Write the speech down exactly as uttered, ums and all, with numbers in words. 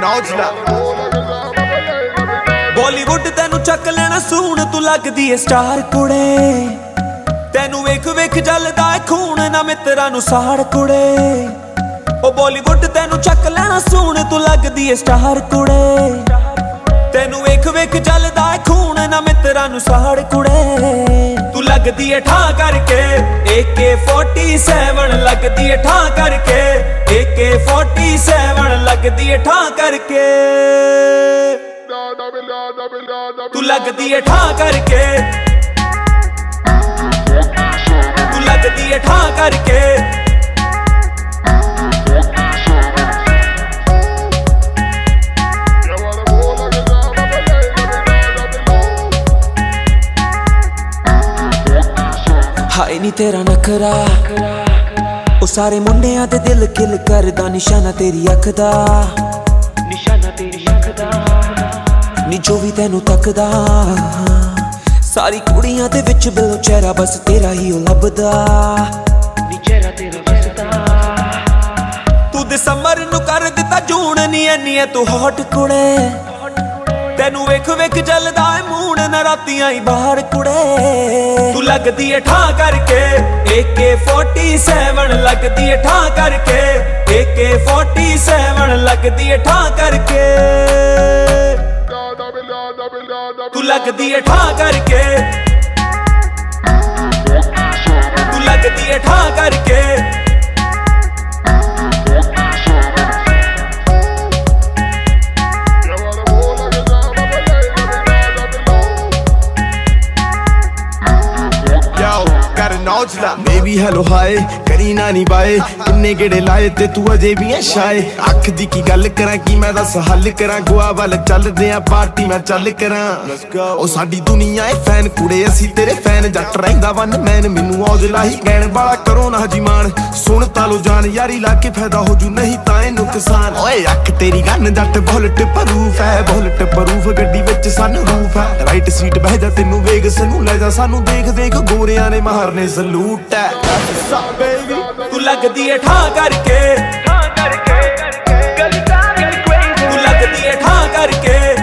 नौजला बॉलीवुड तेनू चक लेना सून तू लगदी है स्टार कुड़े तेनू वेख वेख जलदा है खून ना मित्रा नू साड़ कुड़े ओ बॉलीवुड तेनू चक लेना सून तू लगदी है स्टार कुड़े तेनू वेख वेख जलदा है खून ना मित्रा नू साड़ कुड़े तू लगदी है ठा करके ए के फोर्टी सेवन लगदी है ठा करके ए के फोर्टी सेवन लगदी है ठा करके तू लगदी है ठा करके तू लगदी है ठा करके हाय नी तेरा नखरा ओ सारे मुंडियां दे दिल किल करदा निशाना तेरी अख दा निशाना तेरी अख दा नी जो भी तेनू तकदा सारी कुड़ियां दे विच बिलो चेहरा बस तेरा ही ओ लभदा नी चेहरा तेरा बसदा तू दिसंबर नू कर दिता जून नी एनी है तू हॉट कुड़े तेनू वेख वेख जलदा है मून ना रातियां ही बाहर कुड़े तू लगदी है ठा करके ए के फोर्टी सेवन लगदी है ठा करके ए के फोर्टी सेवन लगदी है ठा करके तू लगदी है ठा करके तू लगदी है ठा करके नौजला बेबी हेलो हाय करी ना नी बाए किन्ने गेड़े लाए ते तू अजे भी है शाए अख दी की गल करा की मैं दस हल करा गोआ वाल चलदे आ पार्टी मैं चल करा ओ साडी दुनिया है फैन कुड़े असी तेरे फैन जट रहिंदा वन मैन मैनू औजला ही कहण वाला करो ना हजीमान सुन तालो जान यारी ला के फायदा हो जू नहीं ताए नुकसान ओए अख तेरी गन जट बुलेट प्रूफ है बुलेट प्रूफ गड्डी विच सन रूफ है राइट सीट बह जा तेनू वेग सनू ले जा सानू देख देख गोरियां ने मारने सलूट है तू लगदी है ठा करके तू लगदी है ठा करके